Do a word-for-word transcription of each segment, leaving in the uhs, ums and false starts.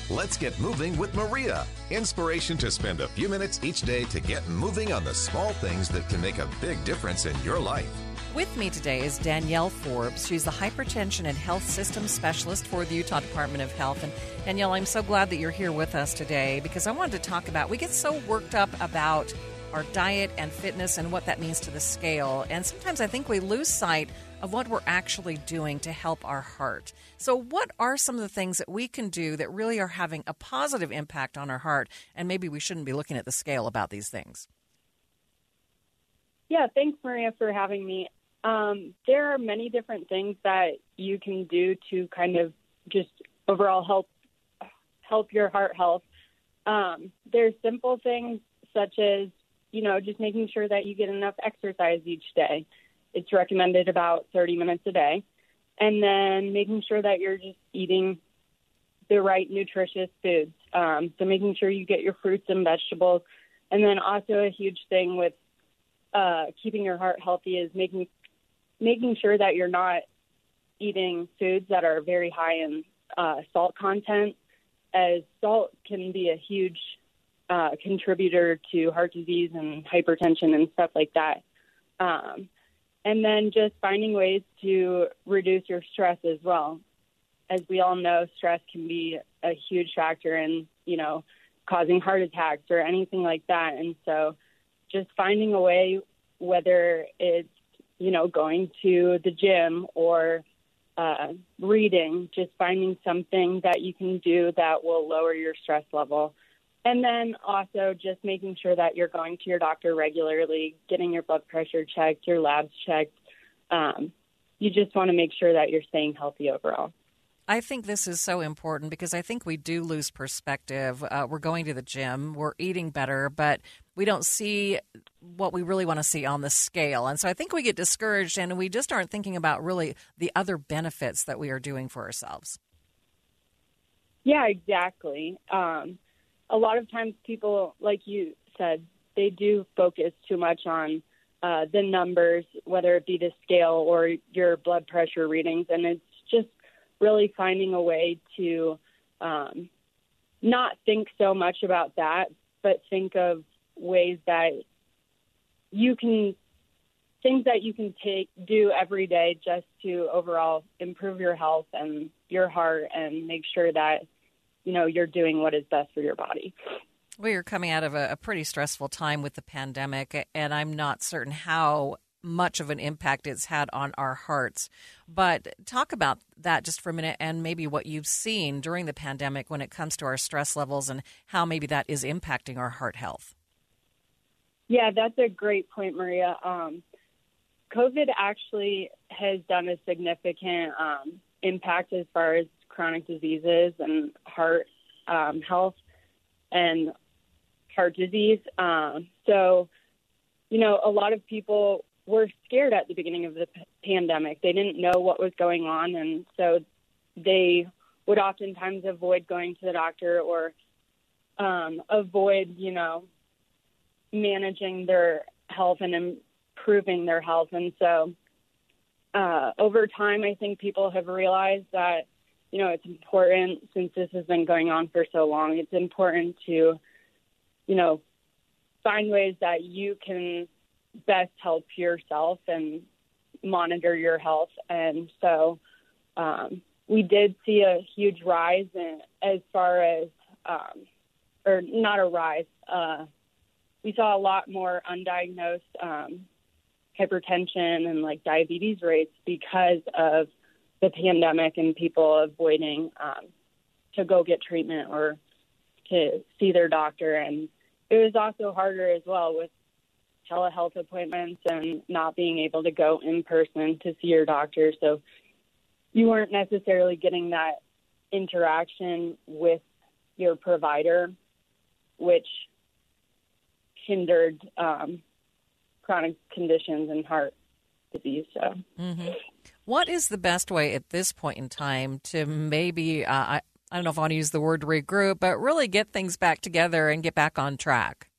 Let's get moving with Maria. Inspiration to spend a few minutes each day to get moving on the small things that can make a big difference in your life. With me today is Danielle Forbes. She's the hypertension and health systems specialist for the Utah Department of Health. And Danielle, I'm so glad that you're here with us today because I wanted to talk about, we get so worked up about our diet and fitness and what that means to the scale. And sometimes I think we lose sight of what we're actually doing to help our heart. So what are some of the things that we can do that really are having a positive impact on our heart? And maybe we shouldn't be looking at the scale about these things. Yeah, thanks, Maria, for having me. Um, there are many different things that you can do to kind of just overall help help your heart health. Um, there's simple things such as, you know, just making sure that you get enough exercise each day. It's recommended about thirty minutes a day. And then making sure that you're just eating the right nutritious foods. Um, so making sure you get your fruits and vegetables. And then also a huge thing with uh, keeping your heart healthy is making making sure that you're not eating foods that are very high in uh, salt content, as salt can be a huge uh, contributor to heart disease and hypertension and stuff like that. Um, and then just finding ways to reduce your stress as well. As we all know, stress can be a huge factor in, you know, causing heart attacks or anything like that. And so just finding a way, whether it's, you know, going to the gym or uh, reading, just finding something that you can do that will lower your stress level. And then also just making sure that you're going to your doctor regularly, getting your blood pressure checked, your labs checked. Um, you just want to make sure that you're staying healthy overall. I think this is so important because I think we do lose perspective. Uh, we're going to the gym, we're eating better, but we don't see what we really want to see on the scale. And so I think we get discouraged and we just aren't thinking about really the other benefits that we are doing for ourselves. Yeah, exactly. Um, a lot of times people, like you said, they do focus too much on uh, the numbers, whether it be the scale or your blood pressure readings. And it's just really finding a way to um, not think so much about that, but think of ways that you can, things that you can take, do every day just to overall improve your health and your heart and make sure that, you know, you're doing what is best for your body. We are coming out of a, a pretty stressful time with the pandemic, and I'm not certain how much of an impact it's had on our hearts. But talk about that just for a minute and maybe what you've seen during the pandemic when it comes to our stress levels and how maybe that is impacting our heart health. Yeah, that's a great point, Maria. Um, COVID actually has done a significant um, impact as far as chronic diseases and heart um, health and heart disease. Um, so, you know, a lot of people were scared at the beginning of the p- pandemic. They didn't know what was going on, and so they would oftentimes avoid going to the doctor or um, avoid, you know, managing their health and improving their health. And so uh, over time, I think people have realized that, you know, it's important, since this has been going on for so long, it's important to, you know, find ways that you can best help yourself and monitor your health. And so um, we did see a huge rise in, as far as, um, or not a rise, uh, we saw a lot more undiagnosed um, hypertension and like diabetes rates because of the pandemic and people avoiding um, to go get treatment or to see their doctor. And it was also harder as well with telehealth appointments and not being able to go in person to see your doctor. So you weren't necessarily getting that interaction with your provider, which hindered um, chronic conditions and heart disease. So, mm-hmm. What is the best way at this point in time to maybe, uh, I, I don't know if I want to use the word regroup, but really get things back together and get back on track?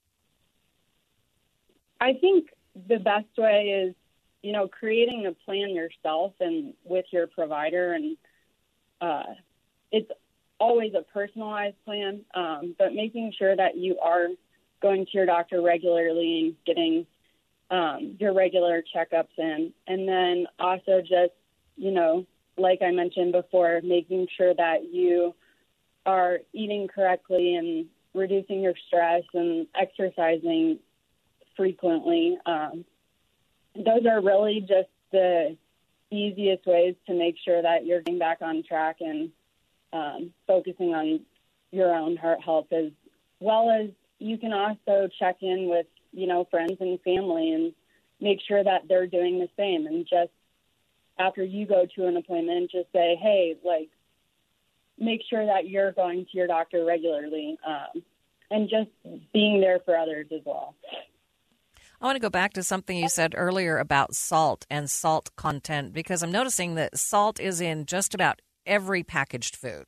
I think the best way is, you know, creating a plan yourself and with your provider. And uh, it's always a personalized plan, um, but making sure that you are going to your doctor regularly and getting um, your regular checkups in. And then also just, you know, like I mentioned before, making sure that you are eating correctly and reducing your stress and exercising frequently. Um, those are really just the easiest ways to make sure that you're getting back on track and um, focusing on your own heart health, as well as you can also check in with, you know, friends and family and make sure that they're doing the same. And just after you go to an appointment, just say, hey, like, make sure that you're going to your doctor regularly, um, and just being there for others as well. I want to go back to something you said earlier about salt and salt content, because I'm noticing that salt is in just about every packaged food.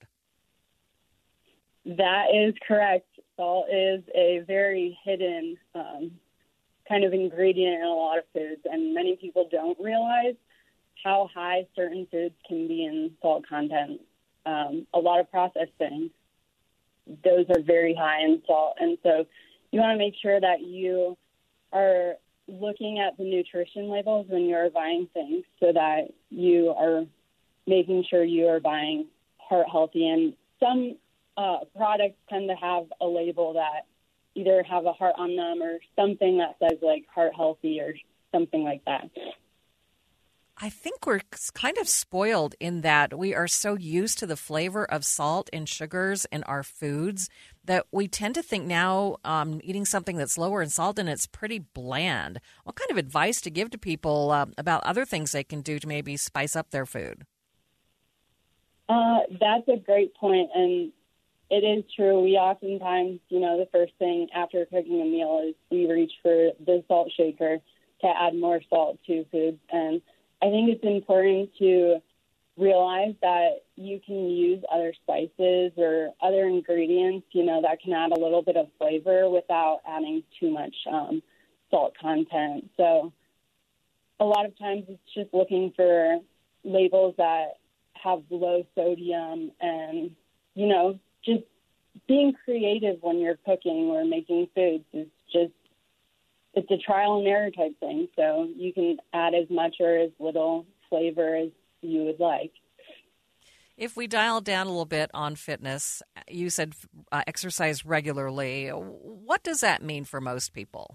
That is correct. Salt is a very hidden um, kind of ingredient in a lot of foods, and many people don't realize how high certain foods can be in salt content. Um, a lot of processed things, those are very high in salt, and so you want to make sure that you are looking at the nutrition labels when you're buying things so that you are making sure you are buying heart healthy. And some uh, products tend to have a label that either have a heart on them or something that says like heart healthy or something like that. I think we're kind of spoiled in that we are so used to the flavor of salt and sugars in our foods that we tend to think now um, eating something that's lower in salt and it's pretty bland. What kind of advice to give to people uh, about other things they can do to maybe spice up their food? Uh, that's a great point, and it is true. We oftentimes, you know, the first thing after cooking a meal is we reach for the salt shaker to add more salt to foods, and I think it's important to realize that you can use other spices or other ingredients, you know, that can add a little bit of flavor without adding too much um, salt content. So a lot of times it's just looking for labels that have low sodium and, you know, just being creative when you're cooking or making foods is just, it's a trial and error type thing. So you can add as much or as little flavor as you would like. If we dial down a little bit on fitness, you said uh, exercise regularly. What does that mean for most people?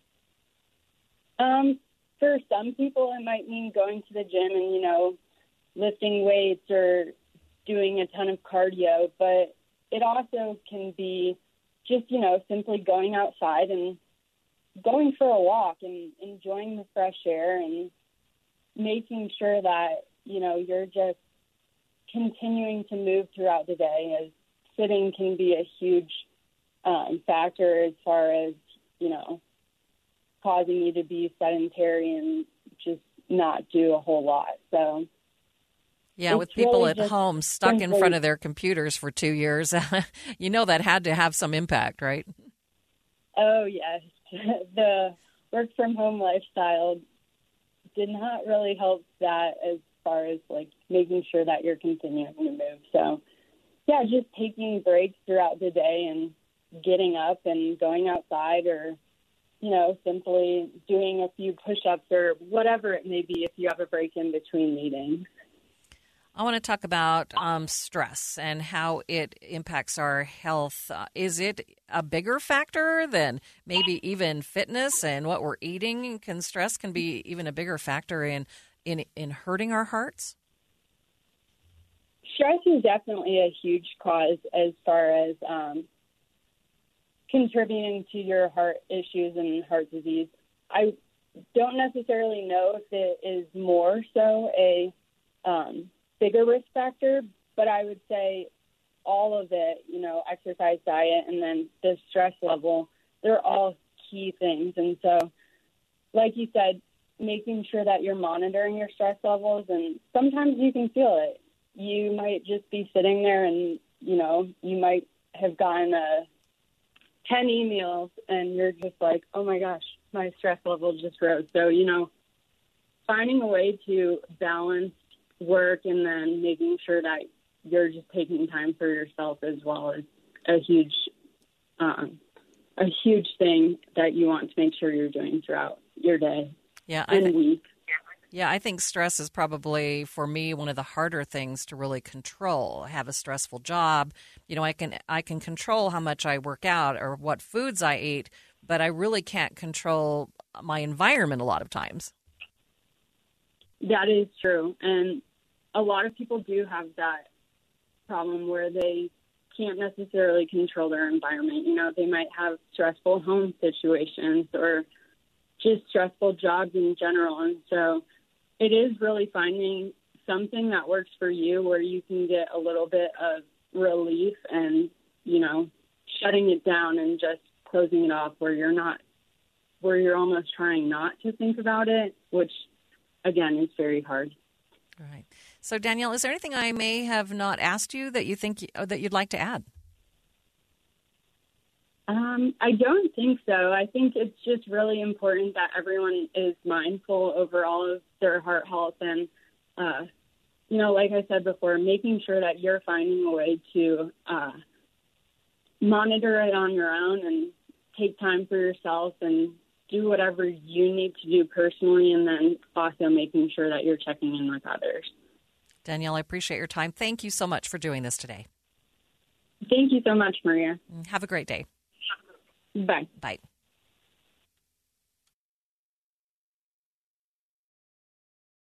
Um, for some people, it might mean going to the gym and, you know, lifting weights or doing a ton of cardio. But it also can be just, you know, simply going outside and going for a walk and enjoying the fresh air and making sure that, you know, you're just continuing to move throughout the day, as sitting can be a huge um, factor as far as, you know, causing you to be sedentary and just not do a whole lot. So, yeah, with people really at home stuck simply in front of their computers for two years, you know that had to have some impact, right? Oh, yes. The work-from-home lifestyle did not really help that as far as, like, making sure that you're continuing to move. So, yeah, just taking breaks throughout the day and getting up and going outside, or, you know, simply doing a few push-ups or whatever it may be if you have a break in between meetings. I want to talk about um, stress and how it impacts our health. Uh, is it a bigger factor than maybe even fitness and what we're eating? Can stress can be even a bigger factor in, in, in hurting our hearts? Stress is definitely a huge cause as far as um, contributing to your heart issues and heart disease. I don't necessarily know if it is more so a um, bigger risk factor, but I would say all of it, you know, exercise, diet, and then the stress level, they're all key things. And so, like you said, making sure that you're monitoring your stress levels, and sometimes you can feel it. You might just be sitting there and, you know, you might have gotten a ten emails and you're just like, oh my gosh, my stress level just rose. So, you know, finding a way to balance work and then making sure that you're just taking time for yourself as well is a huge, um, a huge thing that you want to make sure you're doing throughout your day yeah, I and think, week. Yeah, I think stress is probably, for me, one of the harder things to really control. I have a stressful job. You know, I can I can control how much I work out or what foods I eat, but I really can't control my environment a lot of times. That is true. And a lot of people do have that problem where they can't necessarily control their environment. You know, they might have stressful home situations or just stressful jobs in general. And so it is really finding something that works for you where you can get a little bit of relief and, you know, shutting it down and just closing it off where you're not, where you're almost trying not to think about it, which, again, is very hard. Right. So, Danielle, is there anything I may have not asked you that you think that you'd like to add? Um, I don't think so. I think it's just really important that everyone is mindful over all of their heart health and, uh, you know, like I said before, making sure that you're finding a way to uh, monitor it on your own and take time for yourself and do whatever you need to do personally, and then also making sure that you're checking in with others. Danielle, I appreciate your time. Thank you so much for doing this today. Thank you so much, Maria. Have a great day. Bye. Bye.